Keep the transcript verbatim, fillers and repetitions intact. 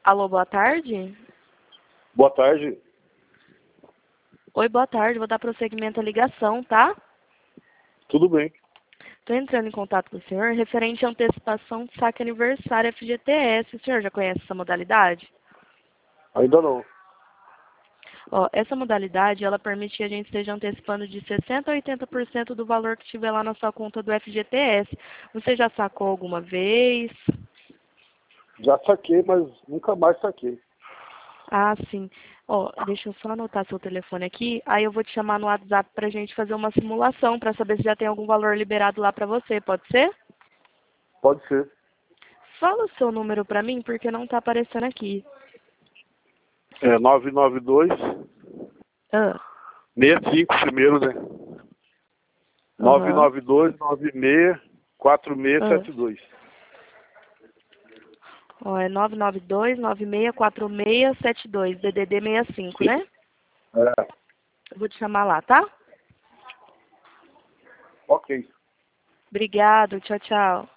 Alô, boa tarde? Boa tarde. Oi, boa tarde. Vou dar prosseguimento à ligação, tá? Tudo bem. Estou entrando em contato com o senhor referente à antecipação de saque aniversário F G T S. O senhor já conhece essa modalidade? Ainda não. Ó, essa modalidade, ela permite que a gente esteja antecipando de sessenta por cento a oitenta por cento do valor que tiver lá na sua conta do F G T S. Você já sacou alguma vez? Já saquei, mas nunca mais saquei. Ah, sim. Ó, deixa eu só anotar seu telefone aqui, aí eu vou te chamar no WhatsApp pra gente fazer uma simulação pra saber se já tem algum valor liberado lá pra você, pode ser? Pode ser. Fala o seu número pra mim, porque não tá aparecendo aqui. É nove nove dois, Ah, seis cinco primeiro, né? nove aham, nove dois, nove seis, quatro seis ah. sete dois. Ó, é nove nove dois, nove seis quatro seis sete dois, D D D sessenta e cinco, né? É. Eu vou te chamar lá, tá? Ok. Obrigado, tchau, tchau.